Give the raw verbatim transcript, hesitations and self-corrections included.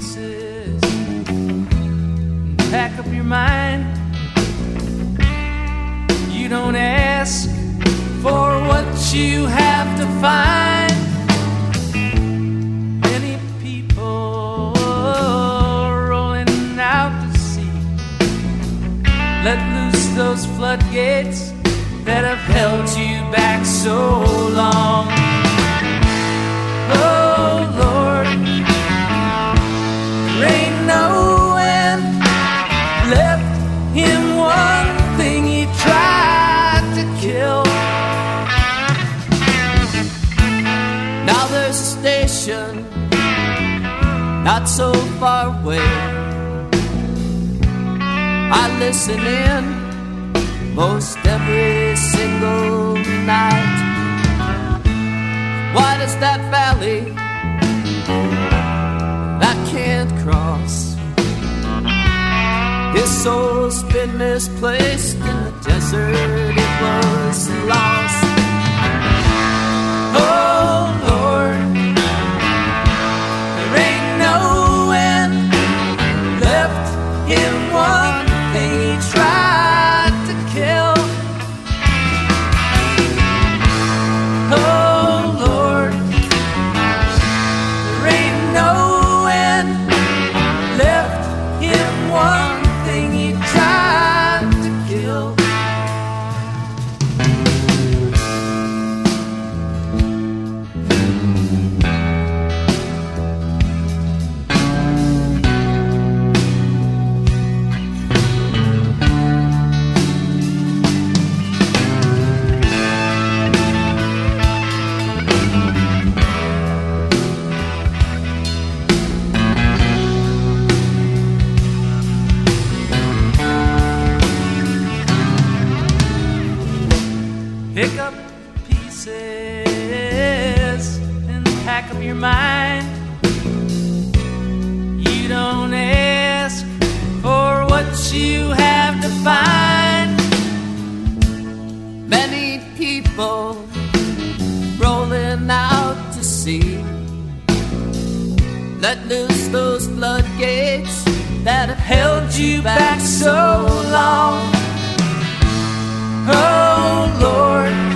pieces and pack up your mind. You don't ask for what you have to find. Many people rolling out to sea, let loose those floodgates that have held you back so long. Oh Lord, there ain't no end left him one thing he tried to kill. Now there's a station not so far away. I listen in most every single night. Wide as that valley that can't cross, his soul's been misplaced in the desert, it was lost. Oh Lord, there ain't no end left in one thing he tried to kill. Oh Lord, there ain't no end left in one thing he tried to kill. Pick up pieces and pack up your mind. You don't ask for what you have to find. Many people rolling out to sea, let loose those floodgates that have held you back so long. Oh Lord,